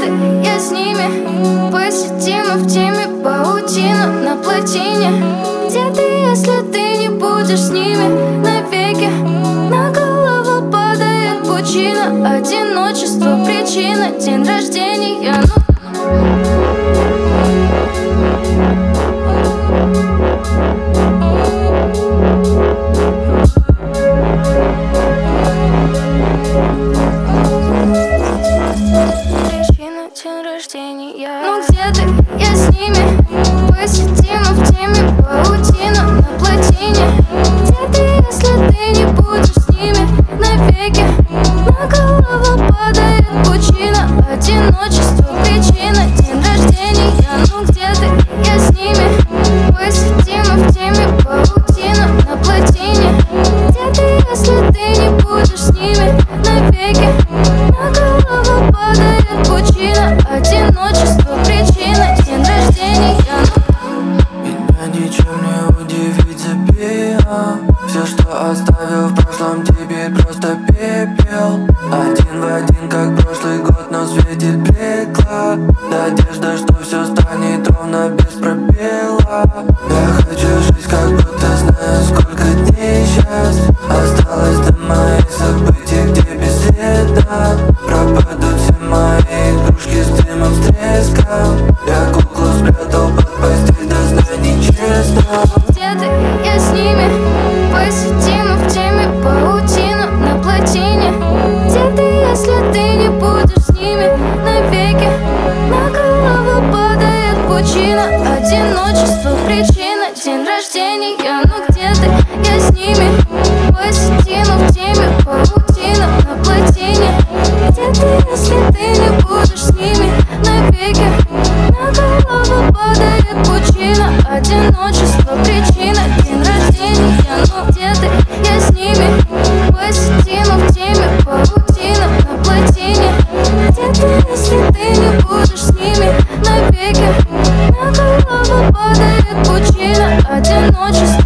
я с ними. Посидим мы в теме, паутина на плотине. Где ты, если ты не будешь с ними навеки? На голову падает пучина, одиночество причина, день рождения, день рождения. Ну где ты, я с ними. Посидим мы в теме, паутина на плотине. Где ты, если ты не будешь с ними навеки? На голову падает пучина, одиночество причина, день рождения. Ну где ты, я с ними. Посидим мы в теме, паутина на плотине. Где ты, если ты не будешь с ними навеки? На голову падает пучина, одиночество причина, день рождения. Меня ничем не удивить, забила. Все, что оставил в прошлом, теперь просто пепел. Один в один, как прошлый год, но светит блекло. Надежда, что все станет ровно без пробела. Я хочу жить, как будто знаю, сколько дней сейчас осталось до моих событий, где бесследно пропадут все мои игрушки с дымом, с треском. Я куклу спрятал под постель, да знай, нечестно. Где ты, я с ними. Посидим мы в теме, паутина на плотине. Где ты, если ты не будешь с ними навеки? На голову падает пучина, одиночество причина, день рождения. Ну где ты, я с ними. Посидим мы в теме, паутина на плотине. Где ты, если ты не будешь с ними навеки? На голову падает пучина, одиночество причина, день рождения. Ну где ты, я с ними. Посидим мы в теме, паутина на плотине. Где ты, если ты не будешь с ними навеки? На голову падает пучина, одиночество